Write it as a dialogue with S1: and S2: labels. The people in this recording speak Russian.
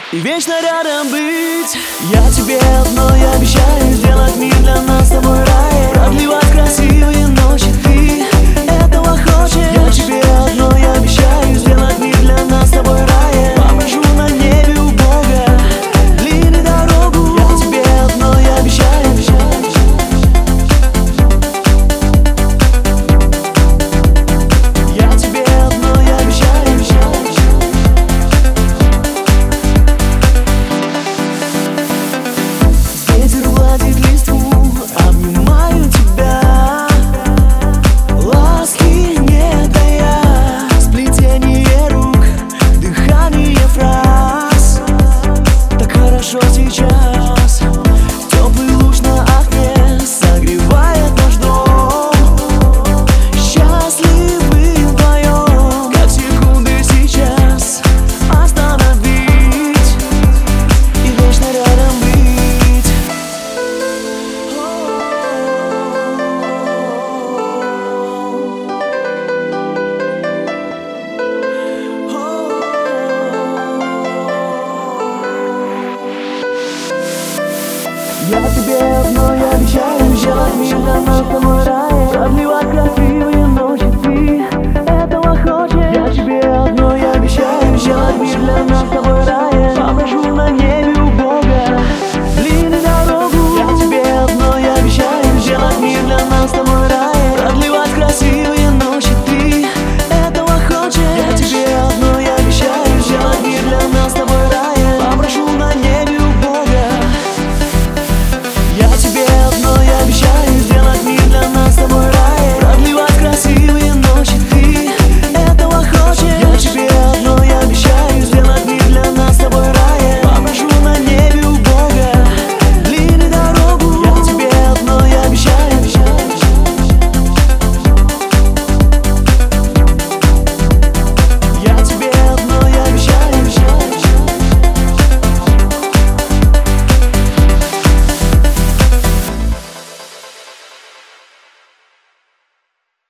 S1: и вечно рядом быть. Я тебе одно я обещаю: сделать мир для нас с тобой рай, продлевать красивые ночи. Ты этого хочешь? Я тебе одно я обещаю: сделать мир для нас с тобой рай. Попрошу на небе у Бога длинную дорогу. Я тебе одно я обещаю. Я тебе одно я обещаю. Ветер гладит листву, обнимаю тебя, ласки не тая, сплетение рук, дыхание фраз. Так хорошо сейчас, теплый луч на окне согревает наш дом. Счастливы вдвоем, как секунды сейчас остановить и вечно рядом быть. Я тебе одно я обещаю: сделать мир для нас с тобой рай, продлевать красивые ночи. Ты этого хочешь? Я тебе одно я обещаю: сделать мир для нас с тобой рай.